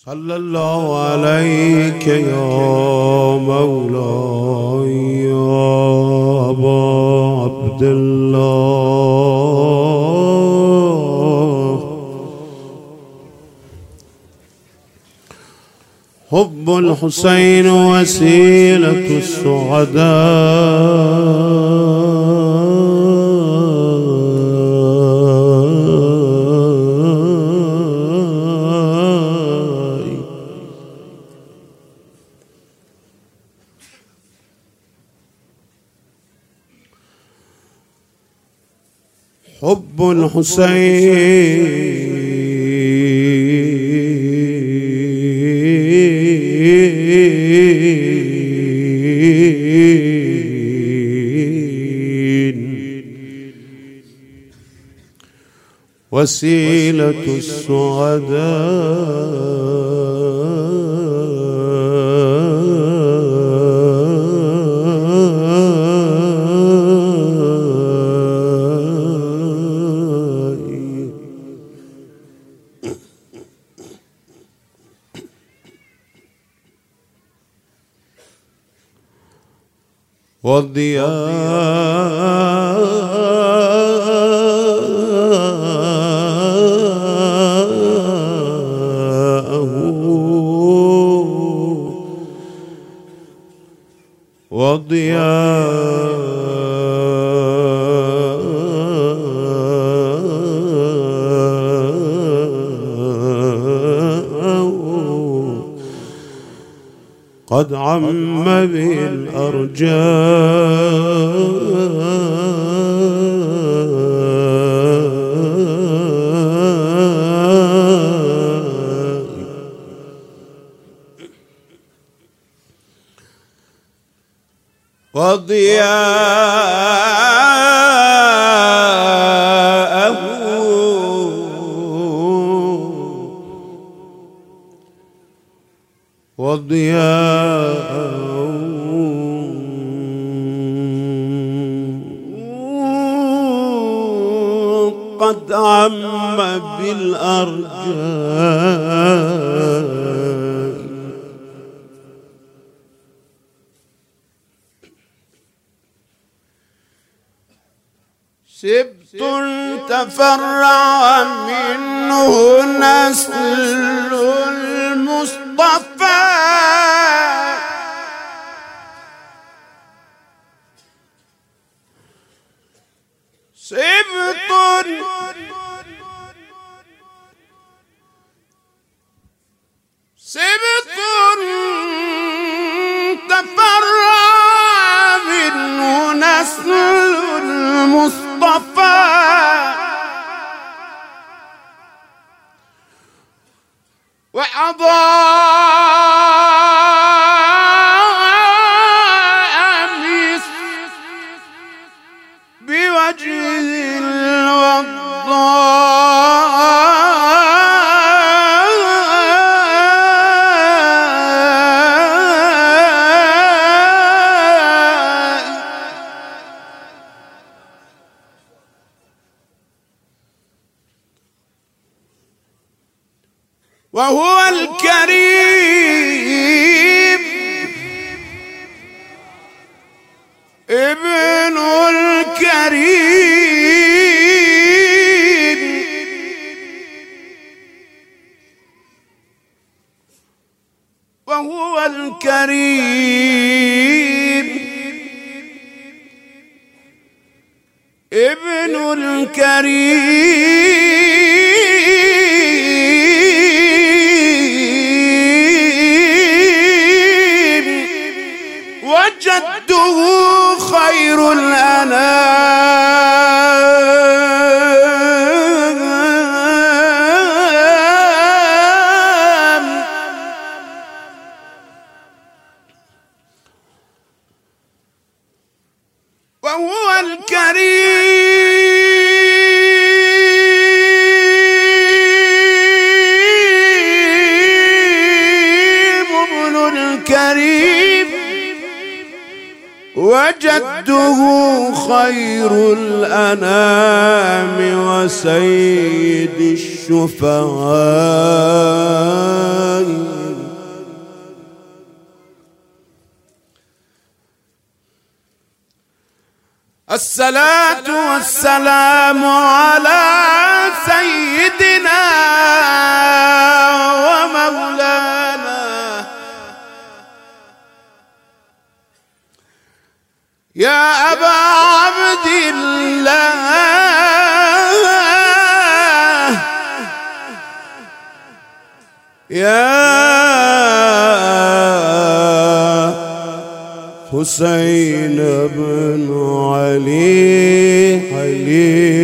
صلى الله عليك يا مولاي يا أبا عبد الله. حب الحسين وسيلة السعداء. حب الحسين وسيلة السعداء. قد عم بالأرجاء وضياءه قد عم بالأرجاء. سبط تفرع منه نسل المصطفى سبط تفرع منه نسل المصطفى وأضاء بوجه وهو الكريم ابن الكريم وهو الكريم ابن الكريم وجده خير الأنام وهو الكريم ابن الكريم وجده خير الأنام وسيد الشفعاء الصلاة والسلام على سيدنا ومولانا يا أبا عبد الله يا حسين بن علي